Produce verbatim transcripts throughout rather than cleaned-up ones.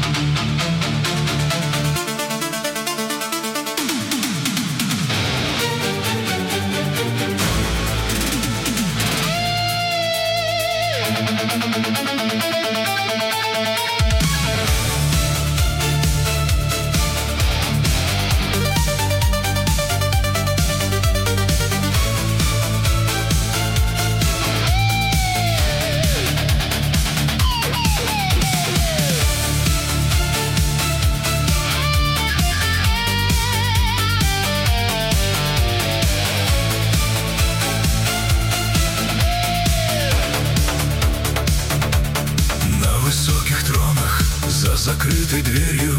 Закрытой дверью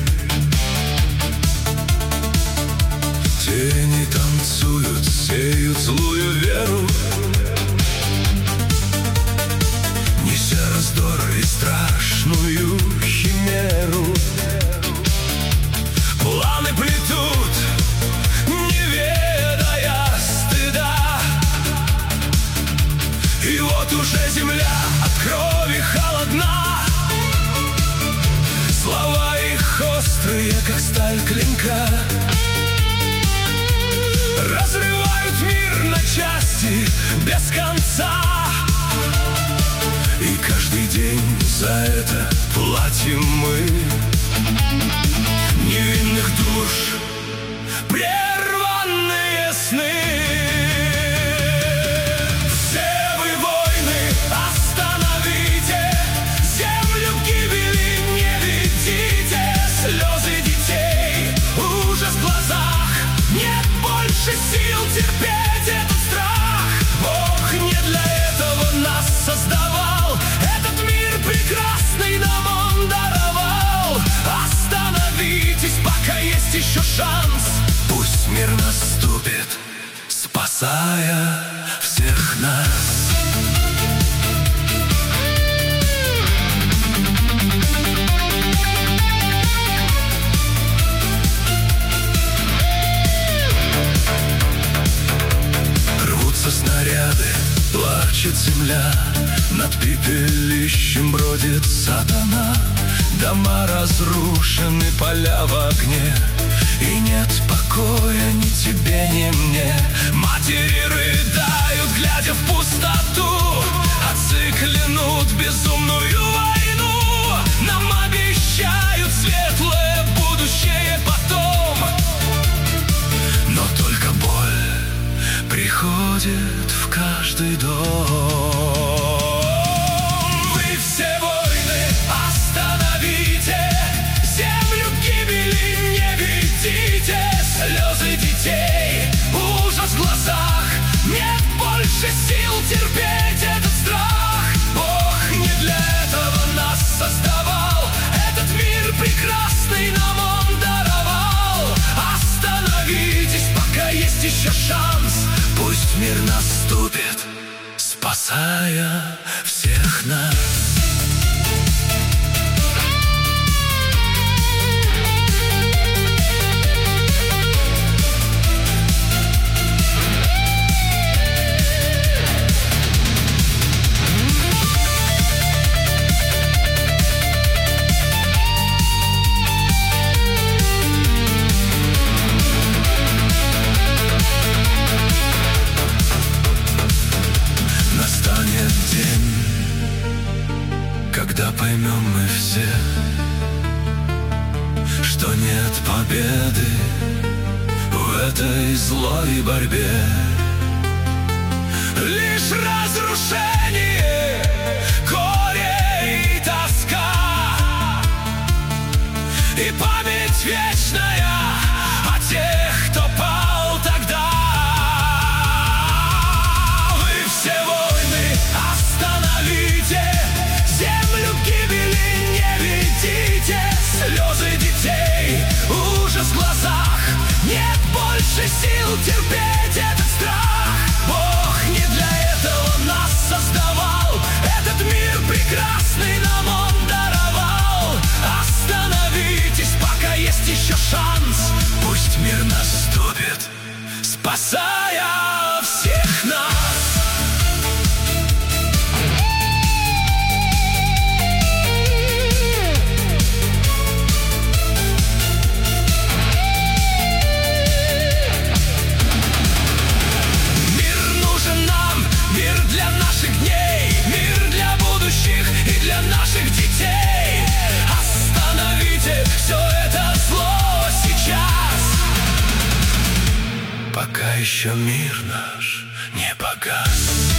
тени танцуют, сеют злую веру, неся раздор и страшную химеру. Планы плетут, не ведая стыда, и вот уже земля от крови холодна. Слова их острые, как сталь клинка, разрывают мир на части без конца. И каждый день за это платим мы. Невинных душ прерванные сны. Сил терпеть этот страх. Бог не для этого нас создавал. Этот мир прекрасный нам Он даровал. Остановитесь, пока есть еще шанс. Пусть мир наступит, спасая всех нас. Снаряды, плачет земля, над пепелищем бродит сатана. Дома разрушены, поля в огне, и нет покоя ни тебе, ни мне. Матери рыдают, глядя в пустоту. Отцы клянут безумную войну. Нам обещают светлое будущее потом, но только боль приходит в каждый дом. Вы все войны остановите, землю к гибели не ведите. Слезы детей, ужас в глазах, нет больше сил терпеть этот страх. Бог не для этого нас создавал. Этот мир прекрасный нам Он даровал. Остановитесь, пока есть еще шанс. Пусть мир наступит, спасая всех нас. Когда поймем мы все, что нет победы в этой злой борьбе, лишь разрушение, горе и тоска, и память вечная о тех, кто пал тогда. Вы все войны остановите, землю к гибели не ведите. Слезы детей, ужас в глазах, нет больше сил терпеть этот страх. Бог не для этого нас создавал. Этот мир прекрасный нам Он даровал. Остановитесь, пока есть еще шанс. Пусть мир наступит, спасая всех нас. еще мир наш не погас.